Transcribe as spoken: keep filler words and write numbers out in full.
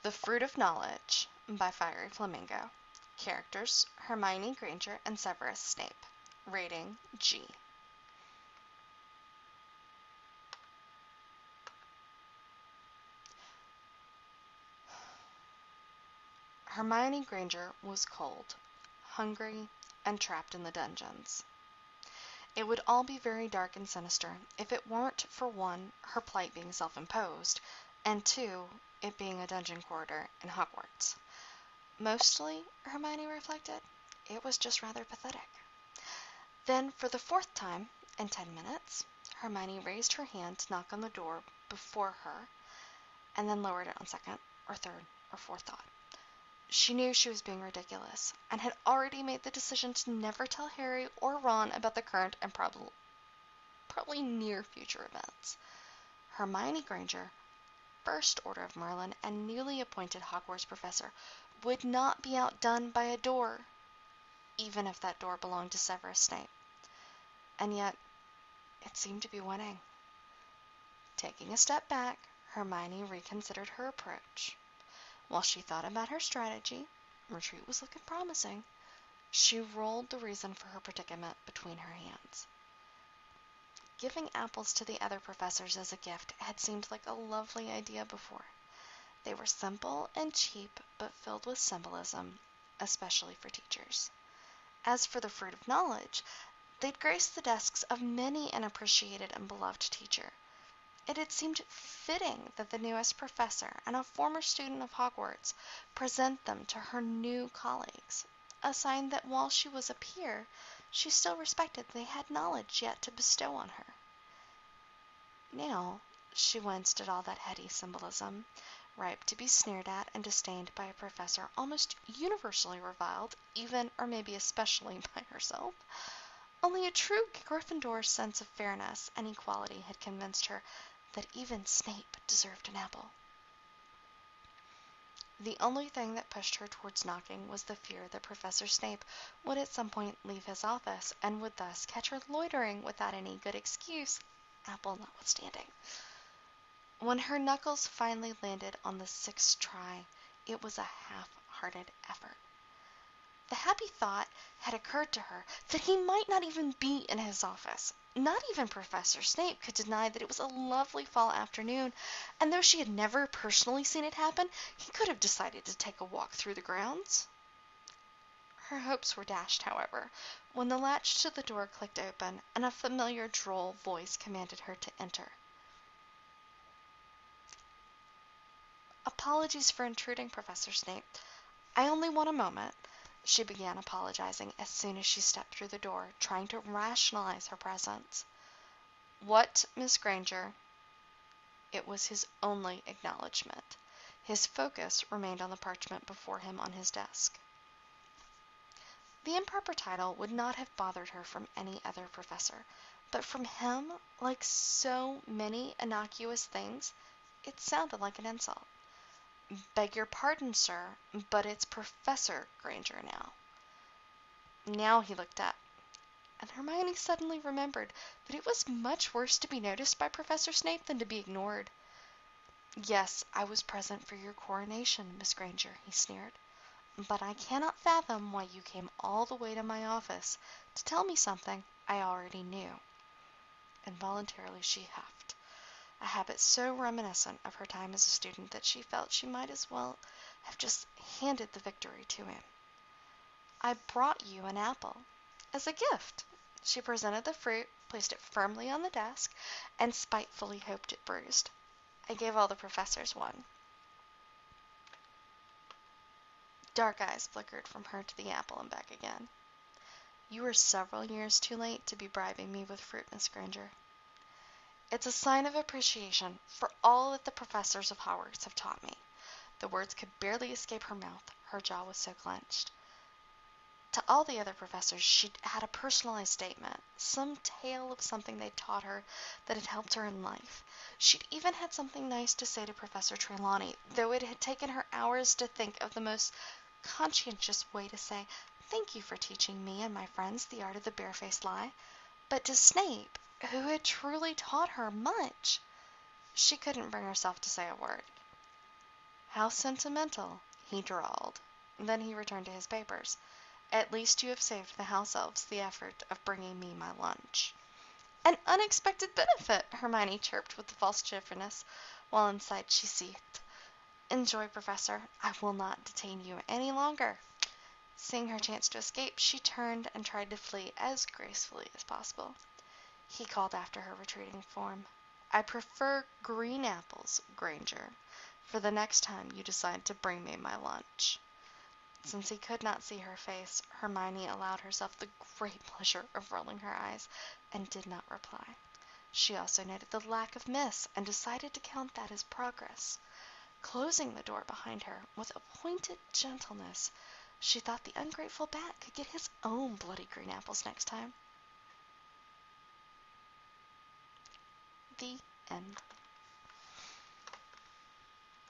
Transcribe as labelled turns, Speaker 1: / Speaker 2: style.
Speaker 1: The Fruit of Knowledge by Fiery Flamingo. Characters: Hermione Granger and Severus Snape. Rating: G. Hermione Granger was cold, hungry, and trapped in the dungeons. It would all be very dark and sinister if it weren't for one, her plight being self-imposed, and two, it being a dungeon corridor in Hogwarts. Mostly, Hermione reflected, it was just rather pathetic. Then, for the fourth time, in ten minutes, Hermione raised her hand to knock on the door before her, and then lowered it on second, or third, or fourth thought. She knew she was being ridiculous, and had already made the decision to never tell Harry or Ron about the current and prob- probably near future events. Hermione Granger, First Order of Merlin and newly appointed Hogwarts professor, would not be outdone by a door, even if that door belonged to Severus Snape. And yet, it seemed to be winning. Taking a step back, Hermione reconsidered her approach. While she thought about her strategy, retreat was looking promising, she rolled the reason for her predicament between her hands. Giving apples to the other professors as a gift had seemed like a lovely idea before. They were simple and cheap, but filled with symbolism, especially for teachers. As for the Fruit of Knowledge, they'd graced the desks of many an appreciated and beloved teacher. It had seemed fitting that the newest professor and a former student of Hogwarts present them to her new colleagues, a sign that while she was a peer, she still respected they had knowledge yet to bestow on her. Now, she winced at all that heady symbolism, ripe to be sneered at and disdained by a professor almost universally reviled, even or maybe especially by herself. Only a true Gryffindor sense of fairness and equality had convinced her that even Snape deserved an apple. The only thing that pushed her towards knocking was the fear that Professor Snape would at some point leave his office and would thus catch her loitering without any good excuse, apple notwithstanding. When her knuckles finally landed on the sixth try, it was a half-hearted effort. The happy thought had occurred to her that he might not even be in his office. Not even Professor Snape could deny that it was a lovely fall afternoon, and though she had never personally seen it happen, he could have decided to take a walk through the grounds. Her hopes were dashed, however, when the latch to the door clicked open and a familiar droll voice commanded her to enter. "Apologies for intruding, Professor Snape. I only want a moment," she began apologizing as soon as she stepped through the door, trying to rationalize her presence. "What, Miss Granger?" It was his only acknowledgement. His focus remained on the parchment before him on his desk. The improper title would not have bothered her from any other professor, but from him, like so many innocuous things, it sounded like an insult. "Beg your pardon, sir, but it's Professor Granger now." Now he looked up, and Hermione suddenly remembered that it was much worse to be noticed by Professor Snape than to be ignored. "Yes, I was present for your coronation, Miss Granger," he sneered, "but I cannot fathom why you came all the way to my office to tell me something I already knew." Involuntarily she huffed, a habit so reminiscent of her time as a student that she felt she might as well have just handed the victory to him. "I brought you an apple, as a gift." She presented the fruit, placed it firmly on the desk, and spitefully hoped it bruised. "I gave all the professors one." Dark eyes flickered from her to the apple and back again. "You are several years too late to be bribing me with fruit, Miss Granger. It's a sign of appreciation for all that the professors of Hogwarts have taught me." The words could barely escape her mouth, her jaw was so clenched. To all the other professors she'd had a personalized statement, some tale of something they'd taught her that had helped her in life. She'd even had something nice to say to Professor Trelawney, though it had taken her hours to think of the most conscientious way to say, "Thank you for teaching me and my friends the art of the barefaced lie." But to Snape, who had truly taught her much, she couldn't bring herself to say a word. "How sentimental," he drawled. Then he returned to his papers. "At least you have saved the house elves the effort of bringing me my lunch." "An unexpected benefit," Hermione chirped with false cheerfulness, while inside she seethed. "Enjoy, Professor. I will not detain you any longer." Seeing her chance to escape, she turned and tried to flee as gracefully as possible. He called after her retreating form. "I prefer green apples, Granger, for the next time you decide to bring me my lunch." Since he could not see her face, Hermione allowed herself the great pleasure of rolling her eyes, and did not reply. She also noted the lack of miss, and decided to count that as progress. Closing the door behind her with a pointed gentleness, she thought the ungrateful bat could get his own bloody green apples next time. The end.